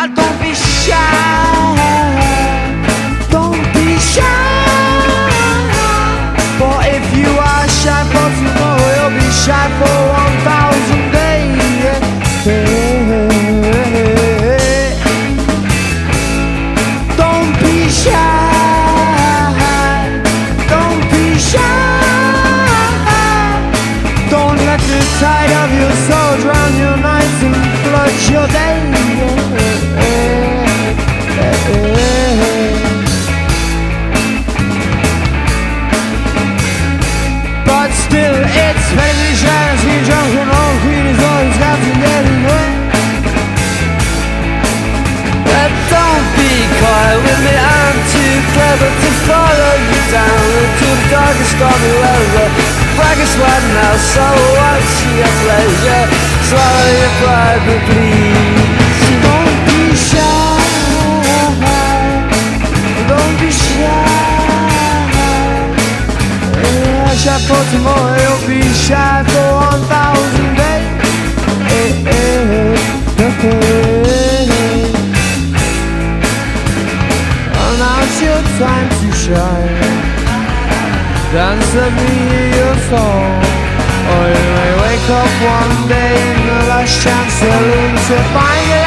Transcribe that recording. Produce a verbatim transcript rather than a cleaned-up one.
but don't be shy. Don't be shy. For if you are shy for tomorrow, you'll be shy for one thousand days. Don't be shy. Don't be shy. Don't let the tide of your soul drown your nights and flood your days. But still, it's very shy to see drunk and all queen is always got to get away. But don't be coy with me, I'm too clever to follow you down into the darkest stormy weather. Blackest white now, so what's your pleasure? Swallow your pride, but please don't be shy. Don't be shy. Yeah, shy for tomorrow, you'll be shy for one thousand days. Hey, hey, hey, hey. Oh, now's your time to shine. Dance let me hear your song. Or you may wake up one day in the last chance saloon to find it.